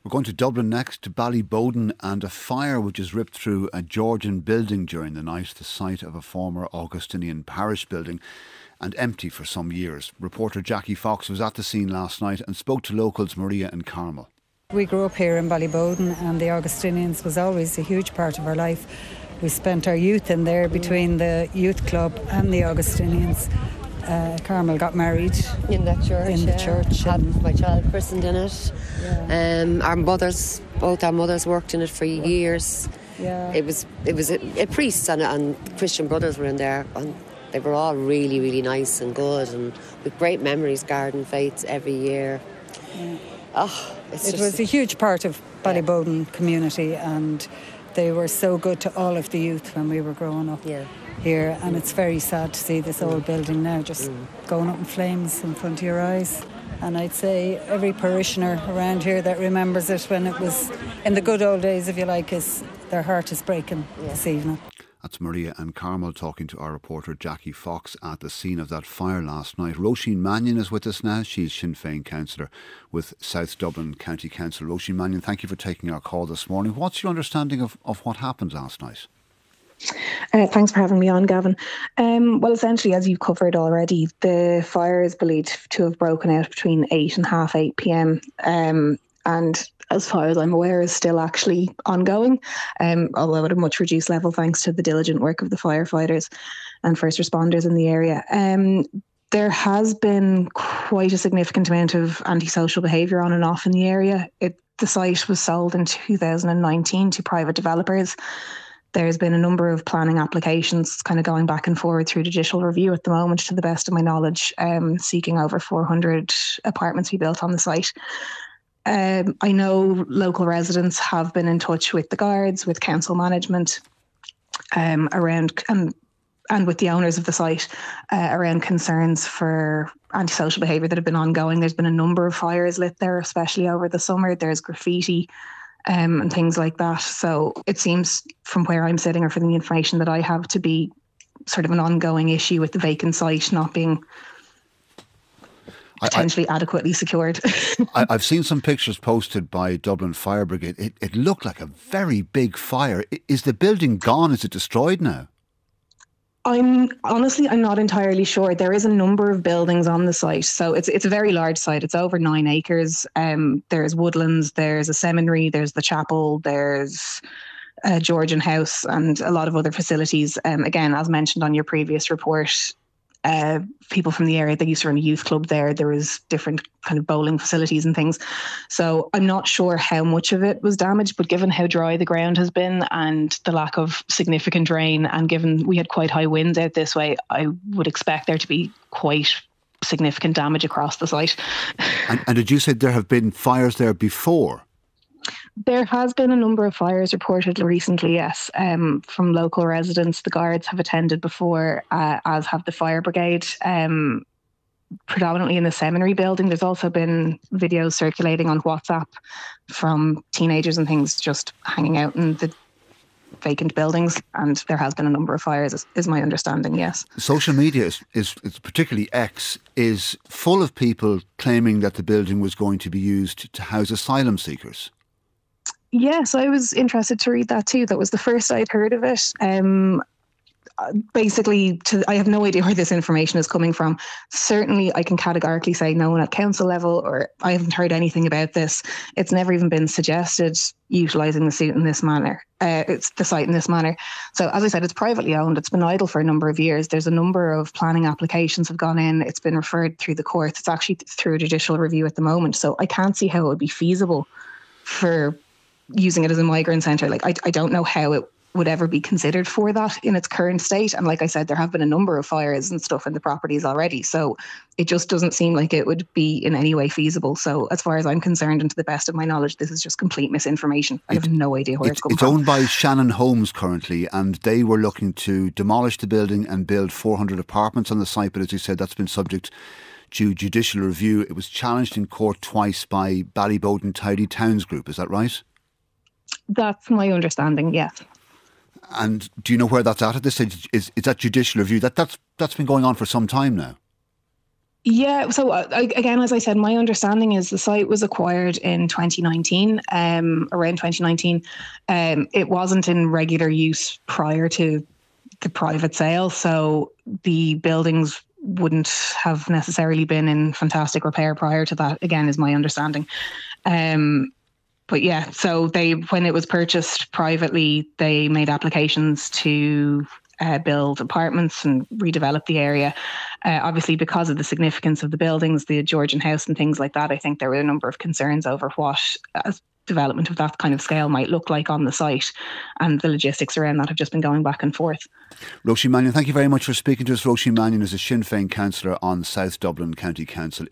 We're going to Dublin next, to Ballyboden, and a fire which has ripped through a Georgian building during the night, the site of a former Augustinian parish building, and empty for some years. Reporter Jackie Fox was at the scene last night and spoke to locals Maria and Carmel. We grew up here in Ballyboden, and the Augustinians was always a huge part of our life. We spent our youth in there between the youth club and the Augustinians. Carmel got married in that church. In the church, had my child christened in it. Yeah. Both our mothers worked in it for years. Yeah. It was a priest and Christian brothers were in there, and they were all really, really nice and good, and with great memories, garden fetes every year. Yeah. It was a huge part of Ballyboden community, and they were so good to all of the youth when we were growing up here, and it's very sad to see this old building now just going up in flames in front of your eyes. And I'd say every parishioner around here that remembers it when it was in the good old days, if you like, their heart is breaking this evening. That's Maria and Carmel talking to our reporter Jackie Fox at the scene of that fire last night. Roisin Mannion is with us now. She's Sinn Féin councillor with South Dublin County Council. Roisin Mannion, thank you for taking our call this morning. What's your understanding of what happened last night? Thanks for having me on, Gavin. Well, essentially, as you've covered already, the fire is believed to have broken out between 8 and half 8 p.m. And as far as I'm aware, is still actually ongoing, although at a much reduced level thanks to the diligent work of the firefighters and first responders in the area. There has been quite a significant amount of antisocial behaviour on and off in the area. The site was sold in 2019 to private developers. There's been a number of planning applications kind of going back and forward through judicial review at the moment, to the best of my knowledge, seeking over 400 apartments to be built on the site. I know local residents have been in touch with the guards, with council management, around and with the owners of the site around concerns for antisocial behaviour that have been ongoing. There's been a number of fires lit there, especially over the summer. There's graffiti and things like that. So it seems, from where I'm sitting or from the information that I have, to be sort of an ongoing issue with the vacant site not being potentially adequately secured. I've seen some pictures posted by Dublin Fire Brigade. It looked like a very big fire. Is the building gone? Is it destroyed now? I'm not entirely sure. There is a number of buildings on the site. So it's a very large site. It's over 9 acres. There's woodlands, there's a seminary, there's the chapel, there's a Georgian house and a lot of other facilities. Again, as mentioned on your previous report, people from the area, they used to run a youth club there. There was different kind of bowling facilities and things. So I'm not sure how much of it was damaged, but given how dry the ground has been and the lack of significant rain, and given we had quite high winds out this way, I would expect there to be quite significant damage across the site. And did you say there have been fires there before? There has been a number of fires reported recently, yes, from local residents. The guards have attended before, as have the fire brigade, predominantly in the seminary building. There's also been videos circulating on WhatsApp from teenagers and things just hanging out in the vacant buildings, and there has been a number of fires, is my understanding, yes. Social media, is particularly X, is full of people claiming that the building was going to be used to house asylum seekers. Yes, I was interested to read that too. That was the first I'd heard of it. Basically, I have no idea where this information is coming from. Certainly, I can categorically say no one at council level, or I haven't heard anything about this. It's never even been suggested utilising the site in this manner. It's the site in this manner. So, as I said, it's privately owned. It's been idle for a number of years. There's a number of planning applications have gone in. It's been referred through the courts. It's actually through a judicial review at the moment. So, I can't see how it would be feasible for using it as a migrant centre. Like, I don't know how it would ever be considered for that in its current state. And like I said, there have been a number of fires and stuff in the properties already. So it just doesn't seem like it would be in any way feasible. So as far as I'm concerned, and to the best of my knowledge, this is just complete misinformation. I have no idea where it's coming from. It's owned by Shannon Homes currently, and they were looking to demolish the building and build 400 apartments on the site. But as you said, that's been subject to judicial review. It was challenged in court twice by Ballyboden Tidy Towns Group. Is that right? That's my understanding, yes. And do you know where that's at this stage? Is that judicial review? That's been going on for some time now. Yeah, so again, as I said, my understanding is the site was acquired in 2019, around 2019. It wasn't in regular use prior to the private sale, so the buildings wouldn't have necessarily been in fantastic repair prior to that, again, is my understanding. But yeah, so when it was purchased privately, they made applications to build apartments and redevelop the area. Obviously, because of the significance of the buildings, the Georgian house and things like that, I think there were a number of concerns over what development of that kind of scale might look like on the site, and the logistics around that have just been going back and forth. Roisin Mannion, thank you very much for speaking to us. Roisin Mannion is a Sinn Féin councillor on South Dublin County Council.